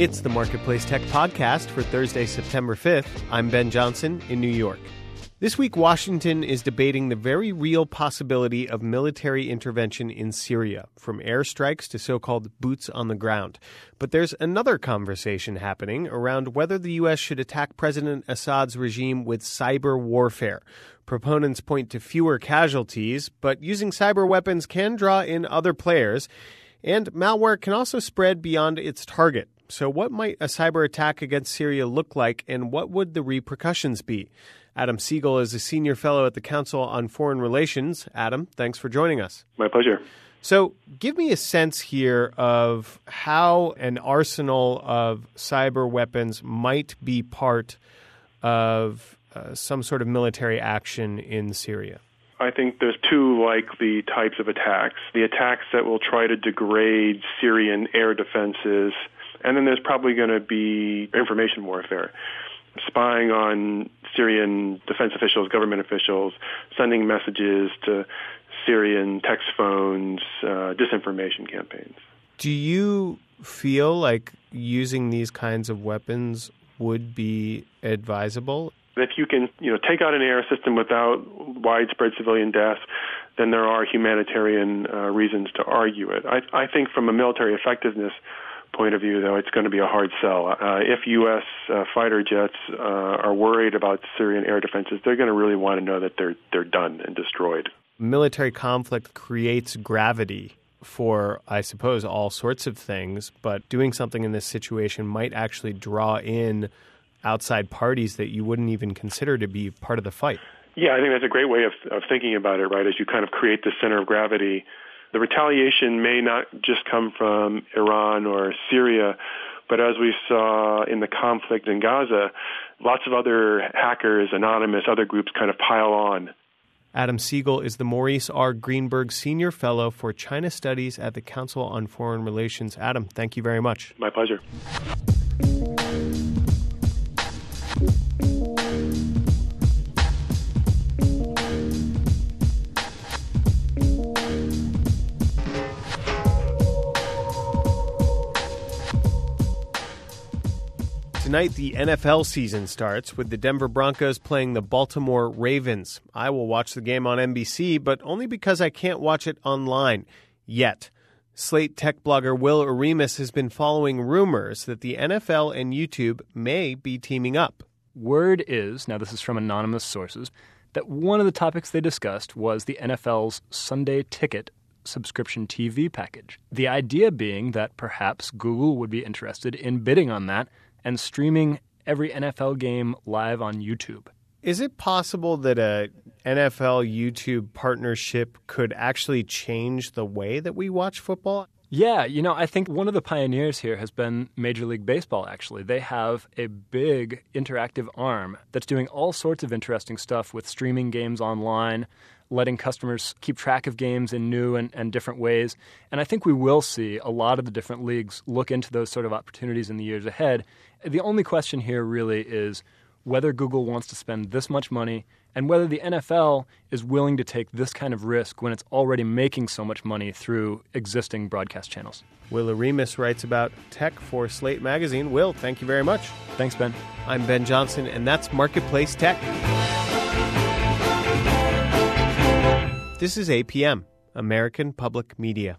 It's the Marketplace Tech Podcast for Thursday, September 5th. I'm Ben Johnson in New York. This week, Washington is debating the very real possibility of military intervention in Syria, from airstrikes to so-called boots on the ground. But there's another conversation happening around whether the U.S. should attack President Assad's regime with cyber warfare. Proponents point to fewer casualties, but using cyber weapons can draw in other players, and malware can also spread beyond its target. So what might a cyber attack against Syria look like, and what would the repercussions be? Adam Siegel is a senior fellow at the Council on Foreign Relations. Adam, thanks for joining us. My pleasure. So give me a sense here of how an arsenal of cyber weapons might be part of some sort of military action in Syria. I think there's two likely types of attacks. The attacks that will try to degrade Syrian air defenses, and then there's probably going to be information warfare, spying on Syrian defense officials, government officials, sending messages to Syrian text phones, disinformation campaigns. Do you feel like using these kinds of weapons would be advisable? If you can, take out an air system without widespread civilian deaths, then there are humanitarian reasons to argue it. I think from a military effectiveness point of view, though, it's going to be a hard sell. If U.S. Fighter jets are worried about Syrian air defenses, they're going to really want to know that they're done and destroyed. Military conflict creates gravity for, I suppose, all sorts of things, but doing something in this situation might actually draw in outside parties that you wouldn't even consider to be part of the fight. Yeah, I think that's a great way of thinking about it, right, as you kind of create the center of gravity. The retaliation may not just come from Iran or Syria, but as we saw in the conflict in Gaza, lots of other hackers, anonymous, other groups kind of pile on. Adam Siegel is the Maurice R. Greenberg Senior Fellow for China Studies at the Council on Foreign Relations. Adam, thank you very much. My pleasure. Tonight, the NFL season starts with the Denver Broncos playing the Baltimore Ravens. I will watch the game on NBC, but only because I can't watch it online yet. Slate tech blogger Will Oremus has been following rumors that the NFL and YouTube may be teaming up. Word is, now this is from anonymous sources, that one of the topics they discussed was the NFL's Sunday Ticket subscription TV package. The idea being that perhaps Google would be interested in bidding on that and streaming every NFL game live on YouTube. Is it possible that a NFL-YouTube partnership could actually change the way that we watch football? Yeah, I think one of the pioneers here has been Major League Baseball, actually. They have a big interactive arm that's doing all sorts of interesting stuff with streaming games online, letting customers keep track of games in new and different ways. And I think we will see a lot of the different leagues look into those sort of opportunities in the years ahead. The only question here really is whether Google wants to spend this much money and whether the NFL is willing to take this kind of risk when it's already making so much money through existing broadcast channels. Will Oremus writes about tech for Slate Magazine. Will, thank you very much. Thanks, Ben. I'm Ben Johnson, and that's Marketplace Tech. This is APM, American Public Media.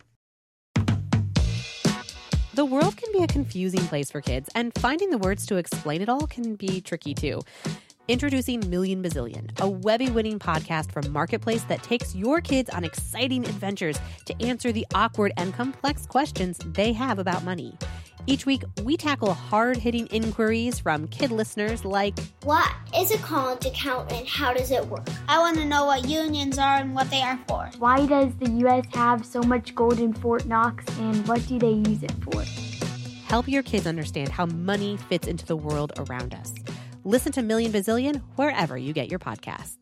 The world can be a confusing place for kids, and finding the words to explain it all can be tricky too. Introducing Million Bazillion, a Webby-winning podcast from Marketplace that takes your kids on exciting adventures to answer the awkward and complex questions they have about money. Each week, we tackle hard-hitting inquiries from kid listeners like, what is a college account and how does it work? I want to know what unions are and what they are for. Why does the U.S. have so much gold in Fort Knox and what do they use it for? Help your kids understand how money fits into the world around us. Listen to Million Bazillion wherever you get your podcasts.